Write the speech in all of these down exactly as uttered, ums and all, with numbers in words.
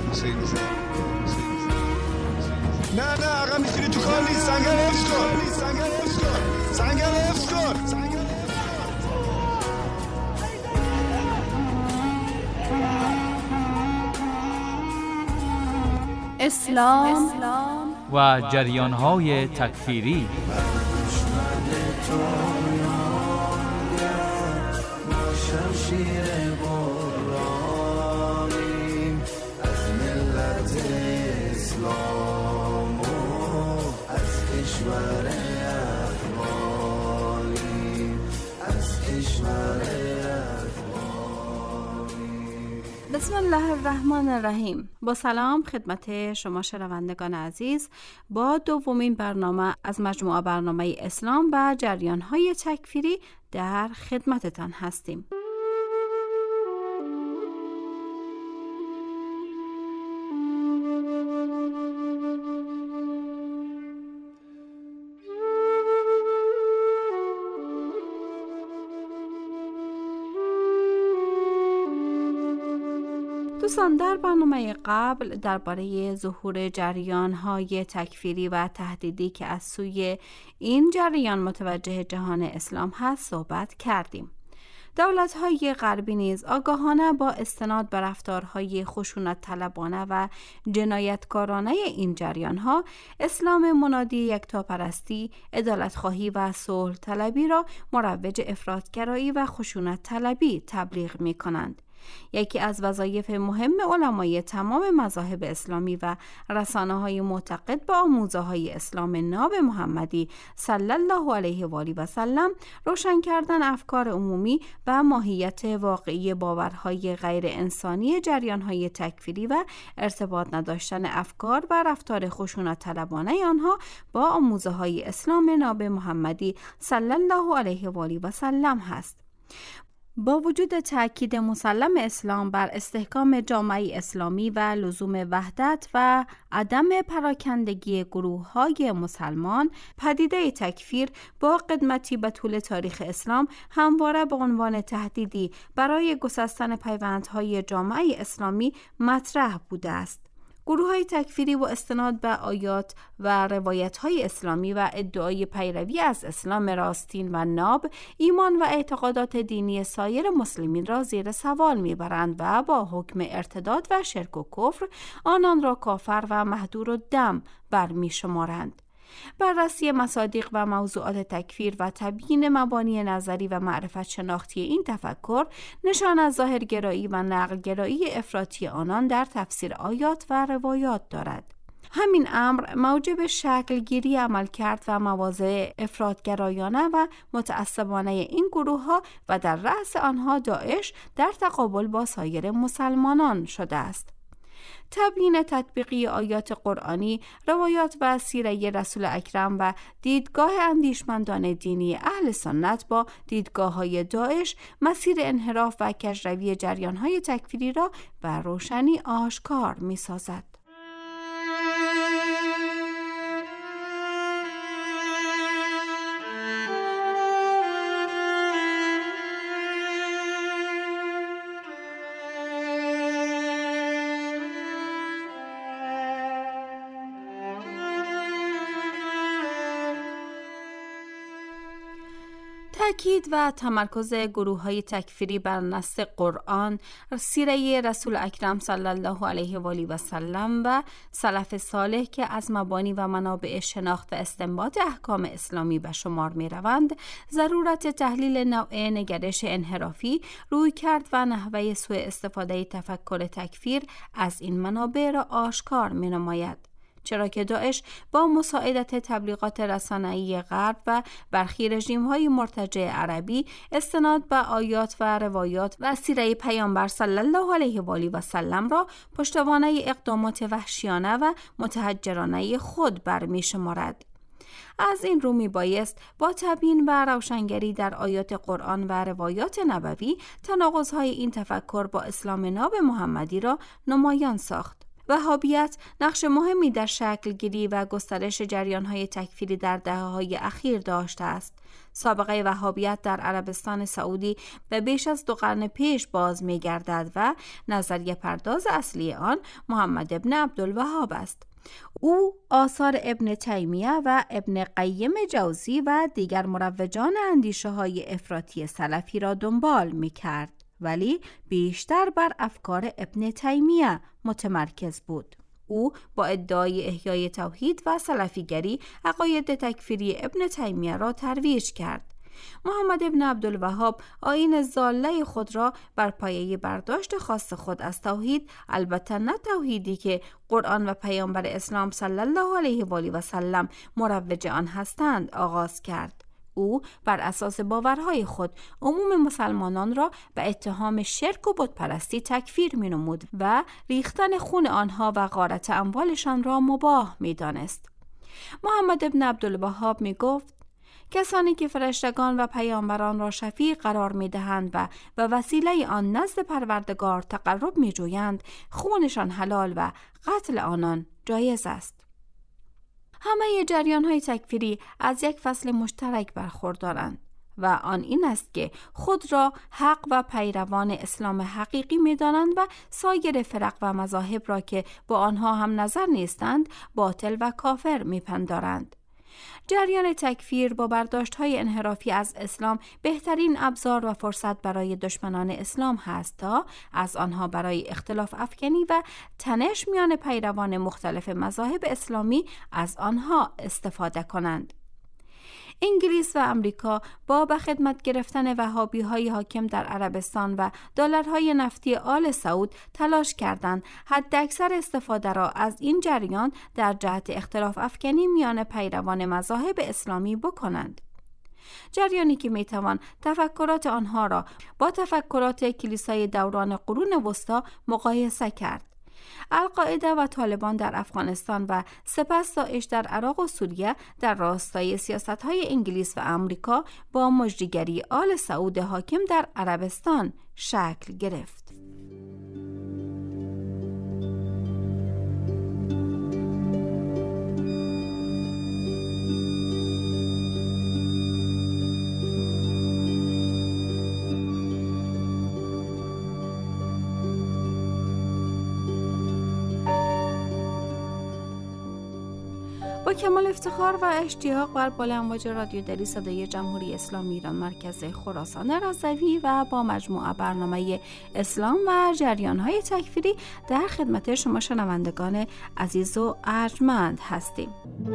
نه نه آقا میتونی تو کار نیست. سنگر حفظ کن، سنگر حفظ کن، سنگر حفظ کن. اسلام و جریان‌های تکفیری. بسم الله الرحمن الرحیم. با سلام خدمت شما شنوندگان عزیز، با دومین برنامه از مجموعه برنامه اسلام و جریان‌های تکفیری در خدمتتان هستیم. دوستان، در برنامه قبل درباره ظهور جریان‌های تکفیری و تهدیدی که از سوی این جریان متوجه جهان اسلام هست صحبت کردیم. دولت‌های غربی نیز آگاهانه با استناد به رفتارهای خشونت طلبانه و جنایتکارانه این جریان‌ها اسلام منادی یکتاپرستی، عدالت‌خواهی و صلح طلبی را مروج افراط‌گرایی و خشونت طلبی تبلیغ می‌کنند. یکی از وظایف مهم علمای تمام مذاهب اسلامی و رسانه‌های معتقد به آموزه‌های اسلام ناب محمدی صلی الله علیه و آله و سلم روشن کردن افکار عمومی و ماهیت واقعی باورهای غیر انسانی جریان‌های تکفیری و ارتباط نداشتن افکار و رفتار خشونت طلبانه آنها با آموزه‌های اسلام ناب محمدی صلی الله علیه و آله و سلم هست. با وجود تأکید مسلم اسلام بر استحکام جامعه اسلامی و لزوم وحدت و عدم پراکندگی گروه‌های مسلمان، پدیده تکفیر با قدمتی به طول تاریخ اسلام همواره به عنوان تهدیدی برای گسستن پیوندهای جامعه اسلامی مطرح بوده است. گروه‌های تکفیری و استناد به آیات و روایت‌های اسلامی و ادعای پیروی از اسلام راستین و ناب، ایمان و اعتقادات دینی سایر مسلمین را زیر سوال می‌برند و با حکم ارتداد و شرک و کفر آنان را کافر و مهدور الدم برمی‌شمارند. بررسی مصادیق و موضوعات تکفیر و تبیین مبانی نظری و معرفت شناختی این تفکر نشان از ظاهرگرایی و نقلگرایی افراطی آنان در تفسیر آیات و روایات دارد. همین امر موجب شکلگیری عملکرد و مواضع افراطگرایانه و متعصبانه این گروه‌ها و در رأس آنها داعش در تقابل با سایر مسلمانان شده است. تبیین تطبیقی آیات قرآنی، روایات و سیره رسول اکرم و دیدگاه اندیشمندان دینی اهل سنت با دیدگاه‌های داعش مسیر انحراف و کجروی جریان‌های تکفیری را به روشنی آشکار می‌سازد. تأکید و تمرکز گروه‌های تکفیری بر نص قرآن، سیره رسول اکرم صلی الله علیه و آله و سلم و سلف صالح که از مبانی و منابع شناخت و استنباط احکام اسلامی به شمار می‌روند، ضرورت تحلیل نوع نگرش انحرافی، رویکرد و نحوه سوء استفاده تفکر تکفیر از این منابع را آشکار می‌نماید. چرا که داعش با مساعدت تبلیغات رسانه‌ای غرب و برخی رژیم‌های مرتجع عربی استناد به آیات و روایات و سیره پیامبر صلی الله علیه و آله و سلم را پشتوانه اقدامات وحشیانه و متحجرانه خود برمی‌شمارد. از این رو می بایست با تبیین و روشنگری در آیات قرآن و روایات نبوی تناقض‌های این تفکر با اسلام ناب محمدی را نمایان ساخت. وهابیت نقش مهمی در شکل گیری و گسترش جریان‌های تکفیری در دهه‌های اخیر داشته است. سابقه وهابیت در عربستان سعودی به بیش از دو قرن پیش باز می‌گردد و نظریه پرداز اصلی آن محمد ابن عبدالوهاب است. او آثار ابن تیمیه و ابن قیم جوزی و دیگر مروجان اندیشه‌های افراطی سلفی را دنبال می‌کرد، ولی بیشتر بر افکار ابن تیمیه متمرکز بود. او با ادعای احیای توحید و سلفیگری عقاید تکفیری ابن تیمیه را ترویج کرد. محمد ابن عبدالوهاب آیین ضاله خود را بر پایه برداشت خاص خود از توحید، البته نه توحیدی که قرآن و پیامبر اسلام صلی الله علیه و آله و سلم مروج آن هستند، آغاز کرد. او بر اساس باورهای خود عموم مسلمانان را به اتهام شرک و بتپرستی تکفیر می‌نمود و ریختن خون آنها و غارت اموالشان را مباح می‌دانست. محمد ابن عبدالوهاب می‌گفت کسانی که فرشتگان و پیامبران را شفیع قرار می‌دهند و به وسیله آن نزد پروردگار تقرب می‌جویند، خونشان حلال و قتل آنان جایز است. همه جریان‌های تکفیری از یک فصل مشترک برخوردارند و آن این است که خود را حق و پیروان اسلام حقیقی می‌دانند و سایر فرق و مذاهب را که با آنها هم نظر نیستند باطل و کافر می‌پندارند. جریان تکفیر با برداشت‌های انحرافی از اسلام بهترین ابزار و فرصت برای دشمنان اسلام هست تا از آنها برای اختلاف افکنی و تنش میان پیروان مختلف مذاهب اسلامی از آنها استفاده کنند. انگلیس و امریکا با به خدمت گرفتن وهابی‌های حاکم در عربستان و دلارهای نفتی آل سعود تلاش کردند حداکثر استفاده را از این جریان در جهت اختلاف افکنی میان پیروان مذاهب اسلامی بکنند. جریانی که میتوان تفکرات آنها را با تفکرات کلیسای دوران قرون وسطی مقایسه کرد. القاعده و طالبان در افغانستان و سپس داعش در عراق و سوریه در راستای سیاست‌های انگلیس و امریکا با مجریگری آل سعود حاکم در عربستان شکل گرفت. با کمال افتخار و اشتیاق بر بالا امواج رادیو دری صدای جمهوری اسلامی ایران مرکز خراسان رضوی و با مجموعه برنامه اسلام و جریان‌های تکفیری در خدمت شما شنوندگان عزیز و ارجمند هستیم.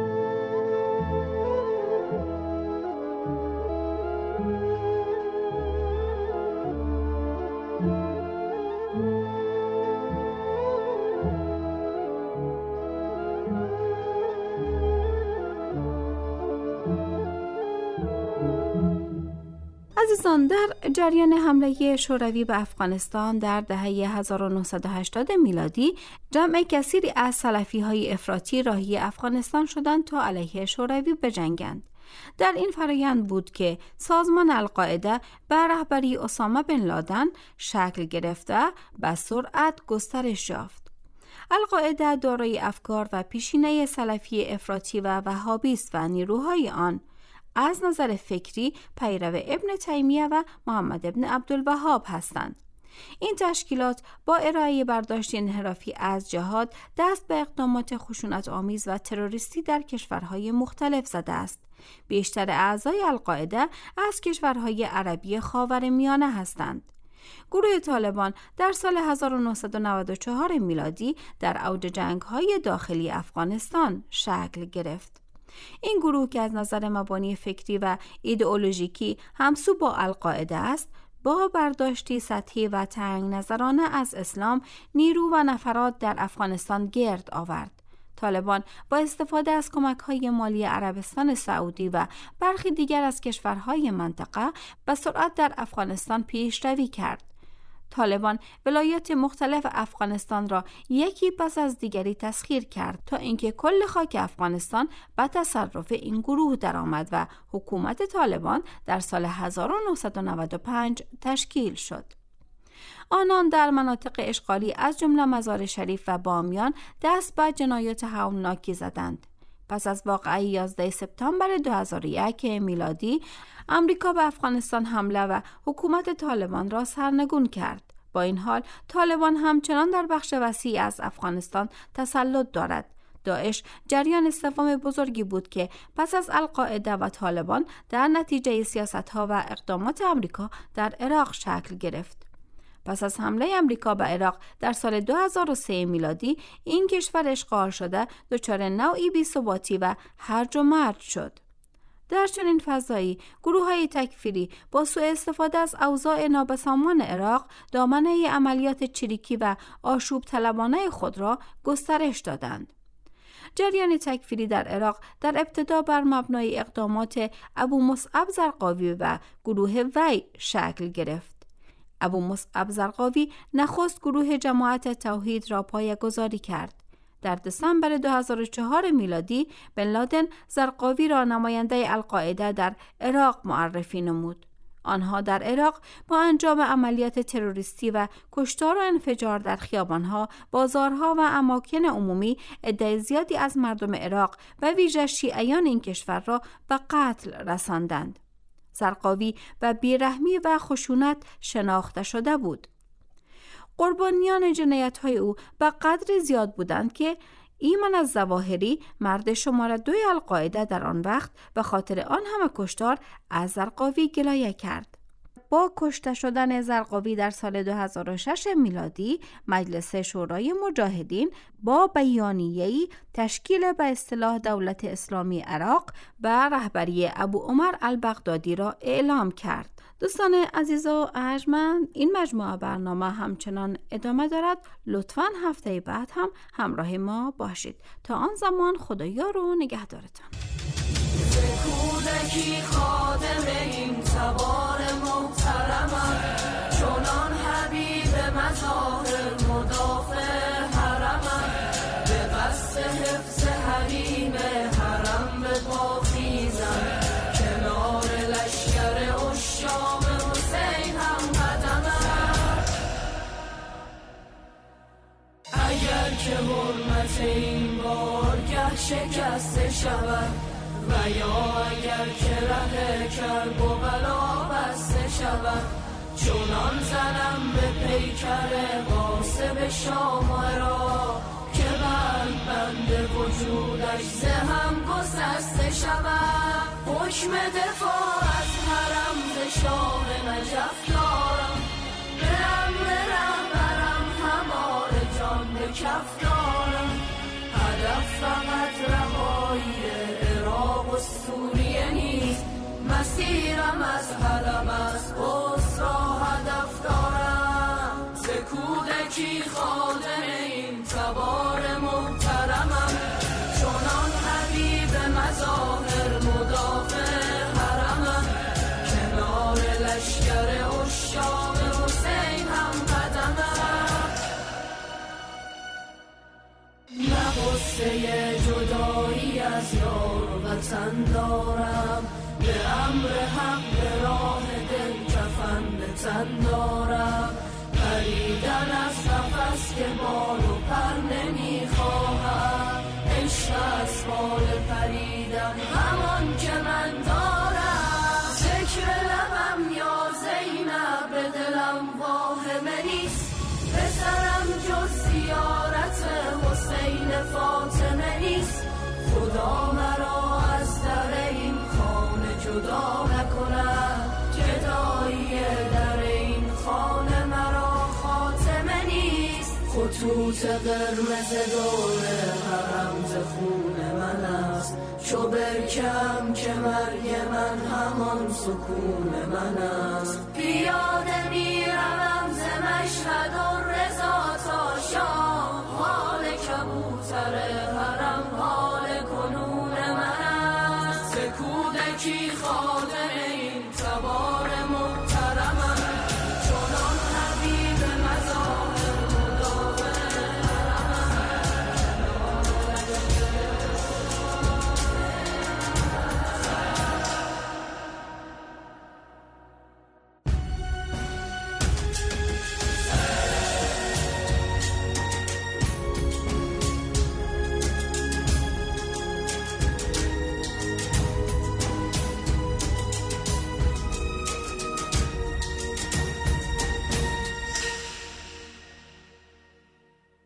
عزیزان، در جریان حمله شوروی به افغانستان در دهه هزار و نهصد و هشتاد میلادی جمع کثیری از سلفی‌های افراطی راهی افغانستان شدند تا علیه شوروی بجنگند. در این فرایند بود که سازمان القاعده به رهبری اسامه بن لادن شکل گرفته به سرعت گسترش یافت. القاعده دارای افکار و پیشینه سلفی افراطی و وهابی است و نیروهای آن از نظر فکری پیرو ابن تیمیه و محمد ابن عبدالوهاب هستند. این تشکیلات با ارائه برداشت انحرافی از جهاد دست به اقدامات خشونت آمیز و تروریستی در کشورهای مختلف زده است. بیشتر اعضای القاعده از کشورهای عربی خاورمیانه هستند. گروه طالبان در سال هزار و نهصد و نود و چهار میلادی در اوج جنگ‌های داخلی افغانستان شکل گرفت. این گروه که از نظر مبانی فکری و ایدئولوژیکی همسو با القاعده است، با برداشتی سطحی و تنگ نظرانه از اسلام نیرو و نفرات در افغانستان گرد آورد. طالبان با استفاده از کمک‌های مالی عربستان سعودی و برخی دیگر از کشورهای منطقه به سرعت در افغانستان پیشروی کرد. طالبان ولایات مختلف افغانستان را یکی پس از دیگری تسخیر کرد تا اینکه کل خاک افغانستان به تصرف این گروه درآمد و حکومت طالبان در سال هزار و نهصد و نود و پنج تشکیل شد. آنان در مناطق اشغالی از جمله مزار شریف و بامیان دست به جنایات هولناکی زدند. پس از واقعه یازده سپتامبر دو هزار و یک میلادی، امریکا به افغانستان حمله و حکومت طالبان را سرنگون کرد. با این حال طالبان همچنان در بخش وسیعی از افغانستان تسلط دارد. داعش جریان سوم بزرگی بود که پس از القاعده و طالبان در نتیجه سیاست‌ها و اقدامات امریکا در عراق شکل گرفت. پس از حمله امریکا به عراق در سال دو هزار و سه میلادی، این کشور اشغال شده دچار نوعی بی‌ثباتی و هرج و مرج شد. در چنین فضایی گروه‌های تکفیری با سوء استفاده از اوضاع نابسامان عراق دامنه عملیات چریکی و آشوب طلبانه خود را گسترش دادند. جریان تکفیری در عراق در ابتدا بر مبنای اقدامات ابو مصعب زرقاوی و گروه وی شکل گرفت. ابو مصعب زرقاوی نخست گروه جماعت توحید را پایه‌گذاری کرد. در دسامبر دو هزار و چهار میلادی بن لادن زرقاوی را نماینده القاعده در عراق معرفی نمود. آنها در عراق با انجام عملیات تروریستی و کشتار و انفجار در خیابانها، بازارها و اماکن عمومی عده زیادی از مردم عراق و ویژه شیعیان این کشور را به قتل رساندند. زرقاوی و بیرحمی و خشونت شناخته شده بود. قربانیان جنایت‌های او به قدر زیاد بودند که ایمن الظواهری، مرد شماره دوی القاعده در آن وقت، به خاطر آن همه کشتار از زرقاوی گلایه کرد. با کشته شدن زرقاوی در سال دو هزار و شش میلادی، مجلس شورای مجاهدین با بیانیه‌ای تشکیل به اصطلاح دولت اسلامی عراق به رهبری ابو عمر البغدادی را اعلام کرد. دوستان عزیز و ارجمند، این مجموعه برنامه همچنان ادامه دارد. لطفاً هفته بعد هم همراه ما باشید. تا آن زمان خدایا رو نگهدارتان. کودکی خادم این تبار محترمم، چنان حبیب مظاهر مدافع حرمم، به قصد حفظ حریم حرم به پا خیزم، کنار لشکر عشاق حسین هم قدمم. اگر که حرمت این بارگه شکسته شود و یا اگر که ره کرب و بلا بسته شود، چونان زنم به پیکر قاسم شام و عراق، که بند بند وجودش ز هم گسسته شود. حکم دفاع از حرم ز شاه نجف دارم، برم برم برم همار جان به کف دارم. هدف فقط رهایی عراق و سوریه نیست، مسیرم از حرم از قدس را هدف دارم. ز کودکی خادم این تبار محترمم، چنان حبیب مظاهر مدافع حرمم، کنار لشکر عشاق حسین هم قدمم. نه غصه جدایی از یار وطن دارم، به امر حق به راه دل کفن به تن دارم. پریدن از قفس که بال و پر نمیخواهم، عشق از بال پریدن همان که من دارم. ذکر لبم یا زینب به دلم واهمه نیست، پسرم جز زیارت حسین فاطمه نیست. خدا مرا از در این خانه جدا نکند، جدایی در این خانه مرا خاتمه نیست. خطوط قرمز دور حرم ز خون من است، چو برکم که مرگ من همان سکون من است. پیاده می